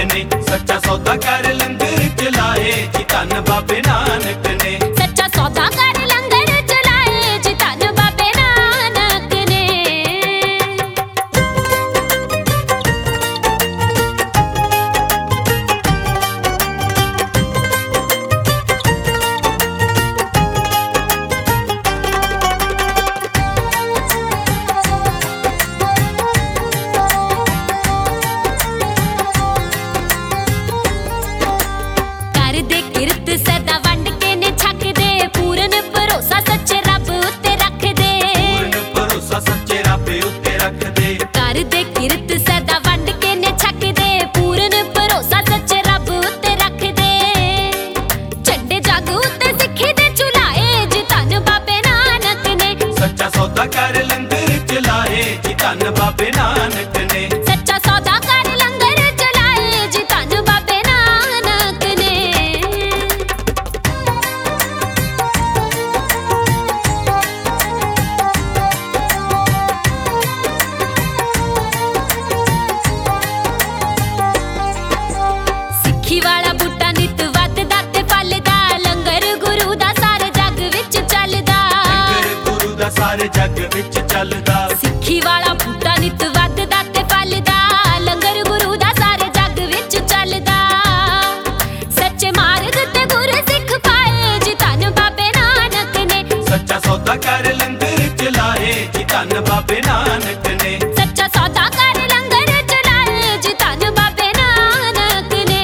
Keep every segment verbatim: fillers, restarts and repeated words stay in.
ने। सच्चा सौदा कर लंगर चलाए जी धन बाबे नानक ने। सच्चा सौदा कर लंगर चलाए जी धन बाबे नानक ने। ਕਰਦੇ ਕਿਰਤ ਸਦਾ ਵੰਡ ਕੇ ਨੇ ਛਕਦੇ ਪੂਰਨ ਭਰੋਸਾ ਸੱਚੇ ਰੱਬ ਉੱਤੇ ਰੱਖਦੇ। पूर्ण भरोसा सच्चे रब उत्ते रख दे। ਕਰਦੇ ਕਿਰਤ ਸਦਾ ਵੰਡ ਕੇ ਨੇ ਛਕਦੇ ਪੂਰਨ ਭਰੋਸਾ ਸੱਚੇ ਰੱਬ ਉੱਤੇ ਰੱਖਦੇ। ਝੰਡੇ ਜੱਗ ਉੱਤੇ ਸਿੱਖੀ ਦੇ ਝੁਲਾਏ ਜੀ ਧੰਨ ਬਾਬੇ ਨਾਨਕ ਨੇ। सच्चा सौदा कर लंगर चलाए जी धन बाबे नानक ने। ਸੱਚਾ ਸੌਦਾ ਕਰ ਲੰਗਰ ਚਲਾਏ ਜੀ ਧੰਨ ਬਾਬੇ ਨਾਨਕ ਨੇ। ਸਿੱਖੀ ਵਾਲਾ ਬੂਟਾ ਨਿਤ ਵੱਧਦਾ ਤੇ ਫਲਦਾ ਲੰਗਰ ਗੁਰੂ ਦਾ ਸਾਰੇ ਜੱਗ ਵਿੱਚ ਚੱਲਦਾ। लंगर गुरु दा सारे जग विच चलदा। ਸਿੱਖੀ ਵਾਲਾ ਬੂਟਾ ਨਿਤ ਵੱਧਦਾ ਤੇ ਫਲਦਾ ਲੰਗਰ ਗੁਰੂ ਦਾ ਸਾਰੇ ਜੱਗ ਵਿੱਚ ਚੱਲਦਾ। ਸੱਚੇ ਮਾਰਗ ਤੇ ਗੁਰ ਸਿੱਖ ਪਾਏ ਜੀ ਧੰਨ ਬਾਬੇ ਨਾਨਕ ਨੇ। सच्चा सौदा कर लंगर चलाए जी धन बाबे नानक ने। ਸੱਚਾ ਸੌਦਾ ਕਰ ਲੰਗਰ ਚਲਾਏ ਜੀ ਧੰਨ ਬਾਬੇ ਨਾਨਕ ਨੇ।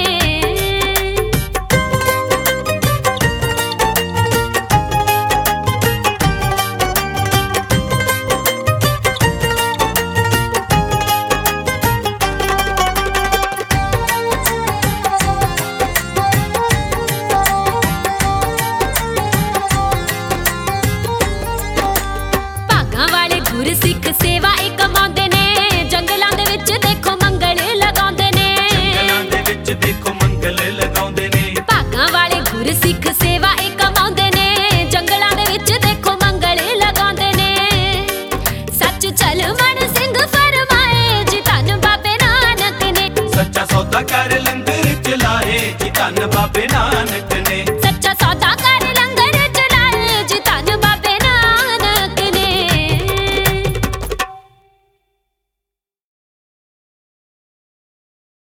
ਭਾਗਾਂ ਵਾਲੇ ਗੁਰ ਸਿੱਖ ਸੇਵਾ ਇਹ ਕਮਾਉਂਦੇ ਨੇ। ਜੰਗਲਾਂ ਦੇ ਵਿੱਚ ਦੇਖੋ ਮੰਗਲ ਲਗਾਉਂਦੇ ਨੇ। जंगलां दे विच देखो मंगल लगाउंदे ने। ਭਾਗਾਂ ਵਾਲੇ ਗੁਰ ਸਿੱਖ ਸੇਵਾ